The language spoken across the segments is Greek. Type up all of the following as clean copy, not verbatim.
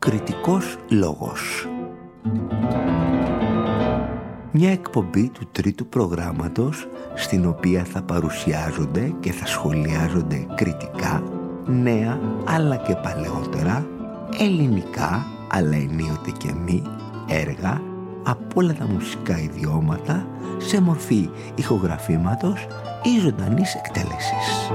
Κριτικός λόγος. Μια εκπομπή του τρίτου προγράμματος στην οποία θα παρουσιάζονται και θα σχολιάζονται κριτικά νέα αλλά και παλαιότερα, ελληνικά αλλά ενίοτε και μη έργα από όλα τα μουσικά ιδιώματα σε μορφή ηχογραφήματος ή ζωντανής εκτέλεσης.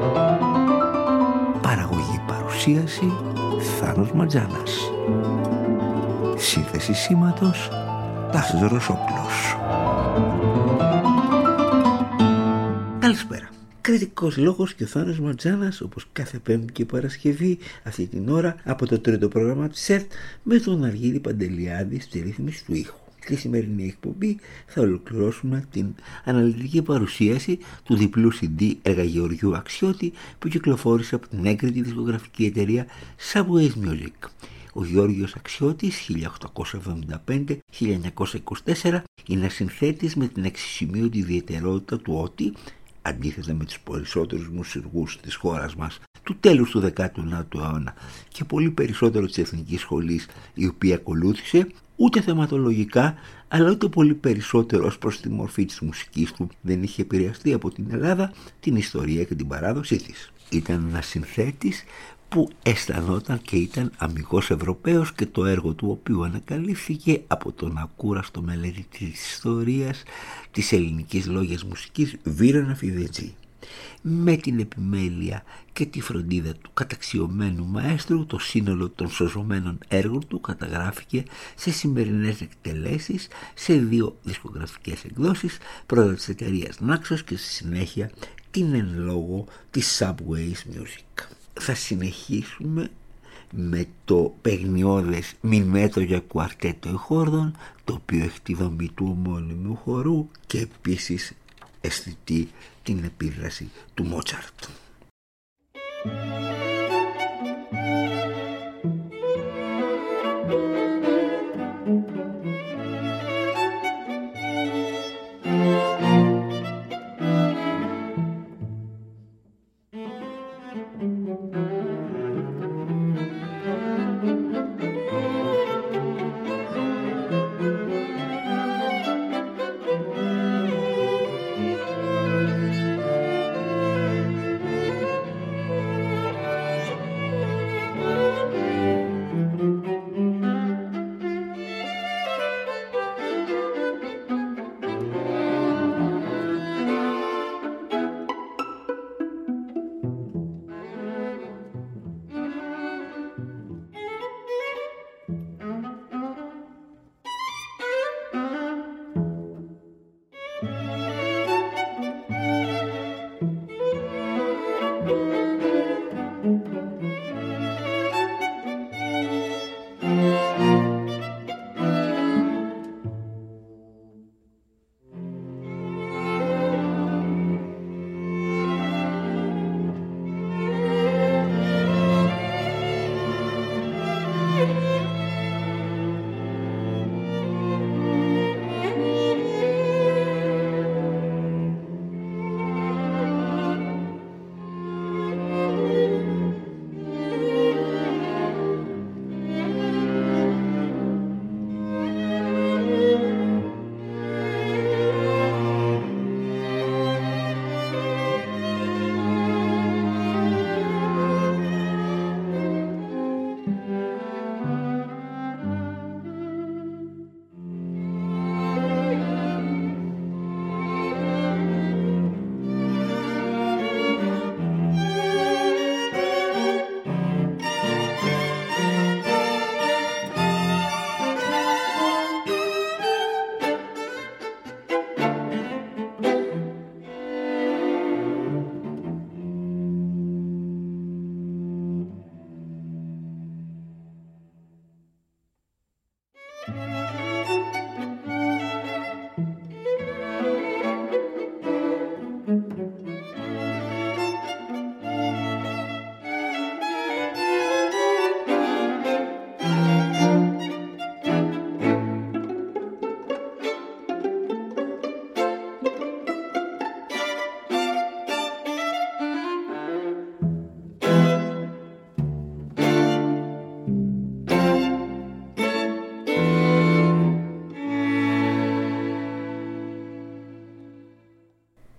Παραγωγή παρουσίαση Θάνος Ματζάνας. Σύνθεση σήματος Τάσος Ρωσόπουλος. Καλησπέρα. Κριτικός λόγος και ο Θάνος Ματζάνας, όπως κάθε Πέμπτη και Παρασκευή αυτή την ώρα από το τρίτο πρόγραμμα της ΕΡΤ, με τον Αργύρη Παντελιάδη στη ρύθμιση του ήχου. Στη σημερινή εκπομπή θα ολοκληρώσουμε την αναλυτική παρουσίαση του διπλού CD έργα Γεωργιού Αξιώτη που κυκλοφόρησε από την έγκριτη δισκογραφική εταιρεία Subways Music. Ο Γεώργιος Αξιώτης 1875-1924 είναι συνθέτης με την εξισημείωτη ιδιαιτερότητα του ότι, αντίθετα με τους περισσότερους μουσουργούς της χώρας μας του τέλους του 19ου αιώνα και πολύ περισσότερο της Εθνικής Σχολής η οποία ακολούθησε, ούτε θεματολογικά αλλά ούτε πολύ περισσότερο ως προς τη μορφή της μουσικής του δεν είχε επηρεαστεί από την Ελλάδα, την ιστορία και την παράδοσή της. Ήταν ένας συνθέτης που αισθανόταν και ήταν αμιγώς Ευρωπαίος και το έργο του οποίου ανακαλύφθηκε από τον ακούραστο μελέτη της ιστορίας της ελληνικής λόγιας μουσικής Βύρωνα Φιδετζή. Με την επιμέλεια και τη φροντίδα του καταξιωμένου μαέστρου, το σύνολο των σωζωμένων έργων του καταγράφηκε σε σημερινές εκτελέσεις σε 2 δισκογραφικές εκδόσεις, πρώτα της εταιρείας Naxos και στη συνέχεια την εν λόγω της Subways Music. Θα συνεχίσουμε με το παιγνιώδες Μινμέτο για κουαρτέτο εχόρδων, το οποίο έχει τη δομή του ομώνυμου χορού και επίσης αισθητή την επίδραση του Μότσαρτ.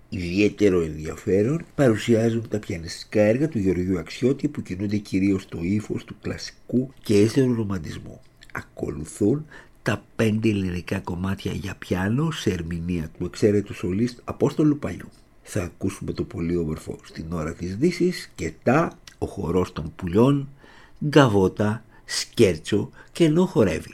Ιδιαίτερο ενδιαφέρον παρουσιάζουν τα πιανιστικά έργα του Γεωργίου Αξιώτη που κινούνται κυρίως στο ύφος του κλασικού και έστερου ρομαντισμού. Ακολουθούν τα 5 ελληνικά κομμάτια για πιάνο σε ερμηνεία του εξαίρετου σολίστ Απόστολου Παλιού. Θα ακούσουμε το πολύ όμορφο Στην ώρα της Δύσης και Ο χορός των πουλιών, Γκαβότα, Σκέρτσο και Ενώ χορεύει.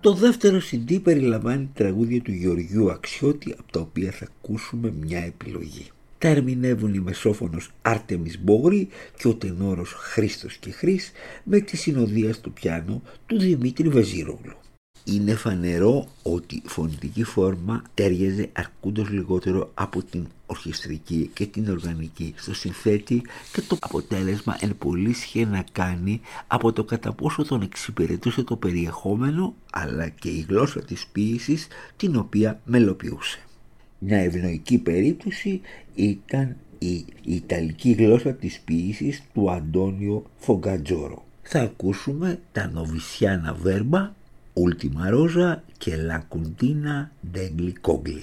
Το δεύτερο CD περιλαμβάνει τραγούδια του Γεωργιού Αξιώτη, από τα οποία θα ακούσουμε μια επιλογή. Τα ερμηνεύουν η μεσόφωνος Άρτεμις Μπόγρη και ο τενόρος Χρήστος Κεχρής, με τη συνοδεία στο πιάνο του Δημήτρη Βεζίρογλου. Είναι φανερό ότι η φωνητική φόρμα τέριαζε αρκούντος λιγότερο από την ορχιστρική και την οργανική στο συνθέτη, και το αποτέλεσμα εν πολλοίς είχε να κάνει από το κατά πόσο τον εξυπηρετούσε το περιεχόμενο, αλλά και η γλώσσα της ποίησης την οποία μελοποιούσε. Μια ευνοϊκή περίπτωση ήταν η ιταλική γλώσσα της ποίησης του Αντώνιο Φογκατζόρο. Θα ακούσουμε τα Νοβισιάνα Βέρμπα, Ultima Rosa και La Cuntina degli Cogli.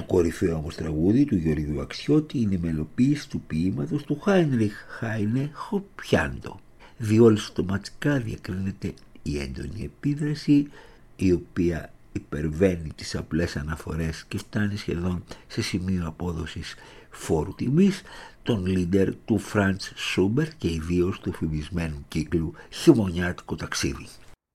Το κορυφαίο όμως τραγούδι του Γεωργίου Αξιώτη είναι η μελοποίηση του ποίηματος του Χάινριχ Χάινε Χοπιάντο. Διόλου στοματικά διακρίνεται η έντονη επίδραση, η οποία υπερβαίνει τις απλές αναφορές και φτάνει σχεδόν σε σημείο απόδοσης φόρου τιμής, τον λίντερ του Φραντς Σούμπερ και ιδίως του εφημισμένου κύκλου «Χειμωνιάτικο ταξίδι».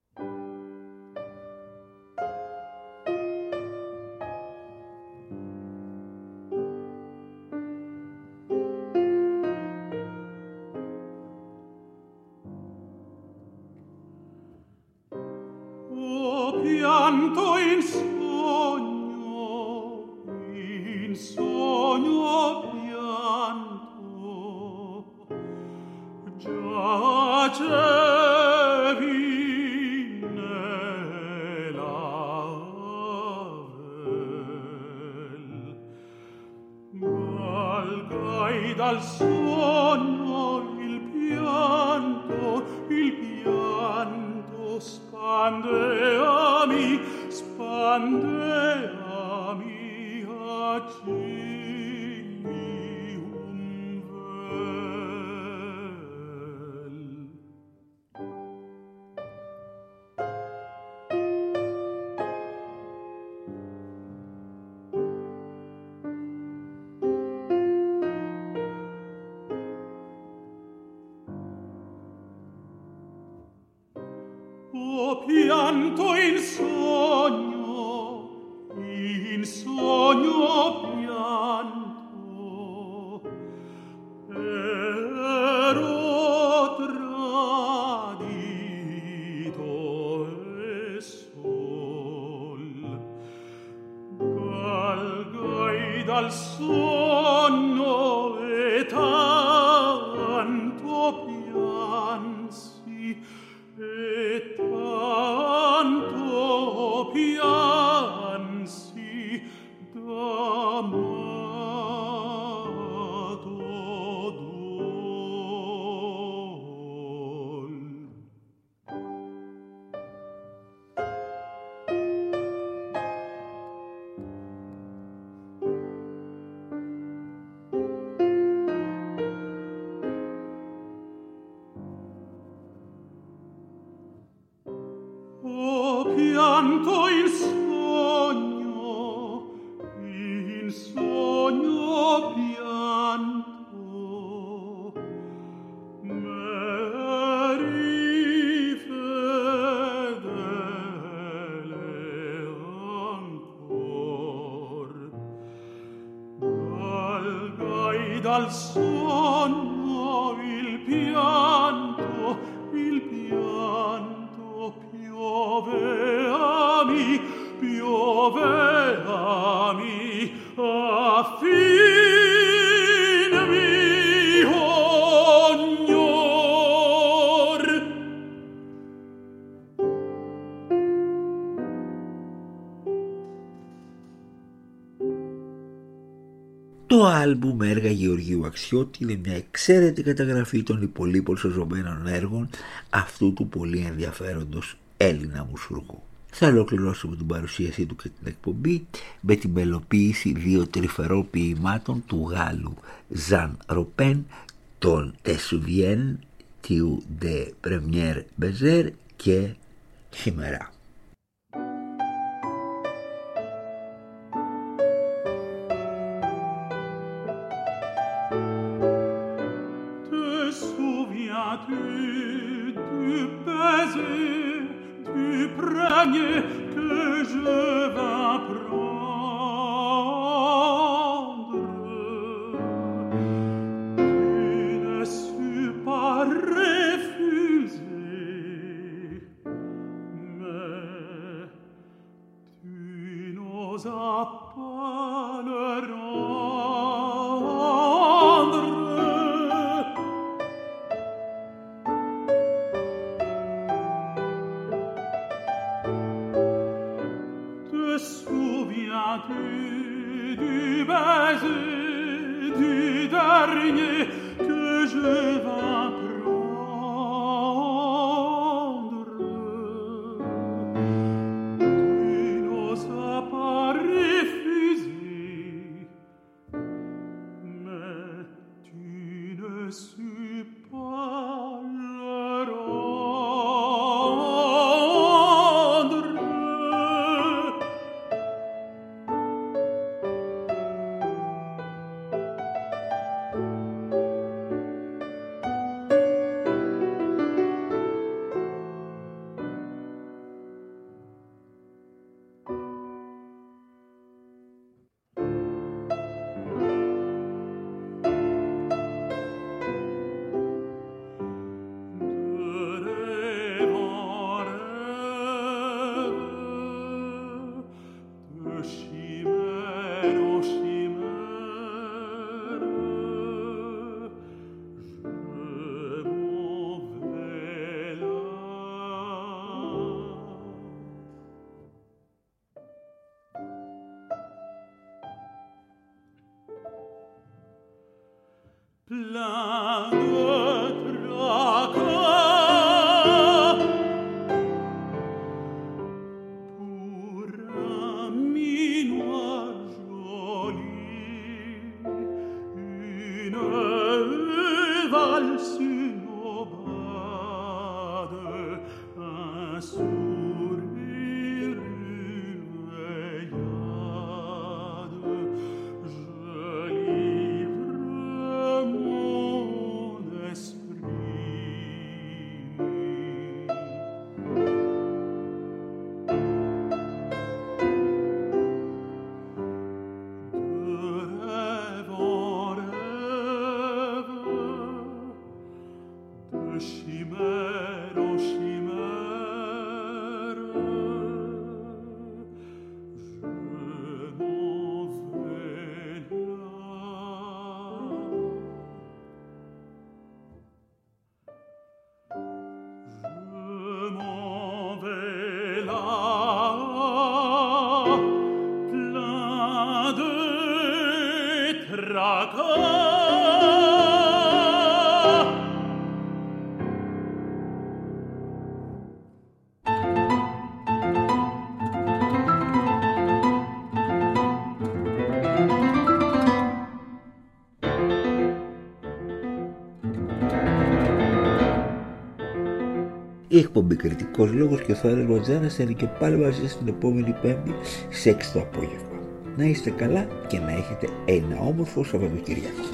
Dal sonno il pianto spandeami accigli un vel. Pianto in sogno pianto, ero tradito e sol, valgai dal sonno e tanto piansi, e tanto piansi d'amato dol. Pianto in sogno pianto, m'eri fedele ancor, valgai dal sonno il pianto pioveami a fin mio ognor. Το άλμπουμ έργα Γεωργίου Αξιώτη είναι μια εξαίρετη καταγραφή των υπολείπων σωζωμένων έργων αυτού του πολύ ενδιαφέροντος Έλληνα μουσουργού. Θα ολοκληρώσουμε την παρουσίασή του και την εκπομπή με την μελοποίηση δύο τρυφερών ποιημάτων του Γάλλου Ζαν Ροπέν, των «Te souviens tu de première baiser» και «Χιμερά». Que je vais prendre, tu ne sus pas refuser, mais tu n'osas pas le rendre. Du baiser du dernier que je vais prendre, tu n'osas pas refuser, plein de tracas. Pour un minois joli, une valse aubade, un sourire veillade, je livre mon esprit. De rêve en rêve, de chimère en chimère, je m'en vais là. Je m'en vais là, plein de tracas. Η εκπομπή Κριτικός Λόγος και ο Θάρρος Βατζάνας είναι και πάλι μαζί στην επόμενη Πέμπτη στις 6 το απόγευμα. Να είστε καλά και να έχετε ένα όμορφο Σαββατοκύριακο.